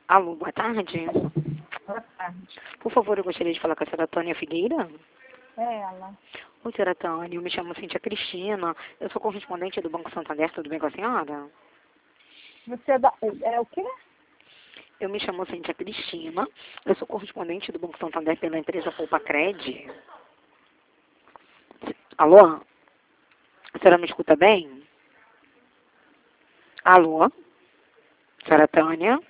Alô, boa tarde. Boa tarde. Por favor, eu gostaria de falar com a senhora Tânia Figueira. É ela. Oi, senhora Tânia, eu me chamo Cíntia Cristina. Eu sou correspondente do Banco Santander, tudo bem com a senhora? Você é o quê? Eu me chamo Cíntia Cristina. Eu sou correspondente do Banco Santander pela empresa Poupa-Cred. Alô? A senhora me escuta bem? Alô? Senhora Tânia?